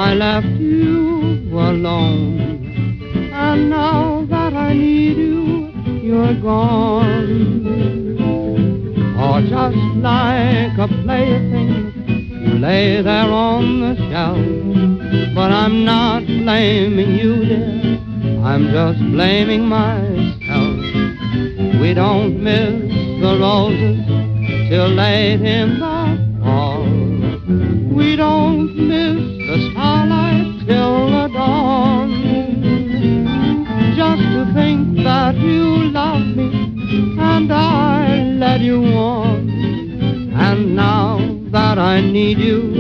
I left you alone, and now that I need you, you're gone. Oh, just like a plaything, you lay there on the shelf. But I'm not blaming you, dear, I'm just blaming myself. We don't miss the roses till late in the fall. We don't miss the starlight till the dawn. Just to think that you love me and I led you on. And now that I need you,